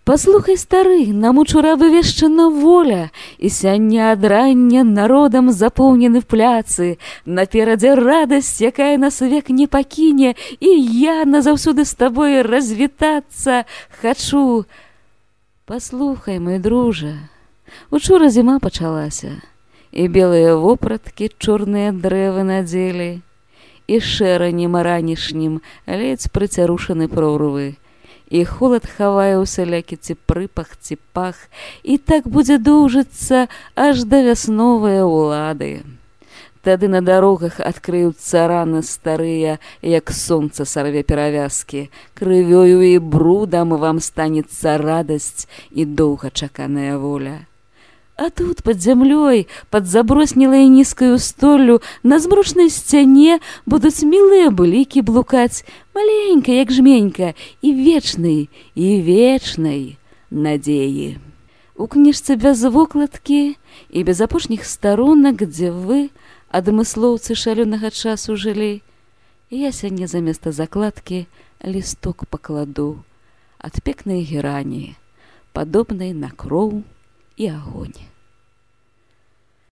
Паслухай, стары, нам учора вывешчана воля, і сяння ад рання народам запоўнены в пляцы. Наперадзе радасць, якая нас век не пакіне, і я назаўсёды з табой развітацца хачу. Паслухай, мой дружа, учора зіма пачалася, і белыя вопраткі чорныя дрэвы надзелі, і шэранем ранішнім ледзь прыцярушаны прорвы. І холад хавае усялякі ці прыпах, ці пах, і так будзе доўжыцца аж да вясновыя ўлады. Тады на дарогах адкрыюцца раны старыя, як сонца сарве перавязкі. Крывёю і брудам вам станецца радасць і доўгачаканая воля. А тут, пад зямлёй, пад заброснелай нізкаю столлю, на змрочнай сцяне будуць мілыя былікі блукаць, маленька, як жменька, і вечнай надзеі. У кніжцы без вокладкі і без апошніх старонак, дзе вы, адмыслоўцы шалёнага часу, жылі, я сёння заместа закладкі лісток пакладу ад пекнай герані, падобнай на кроў і агонь.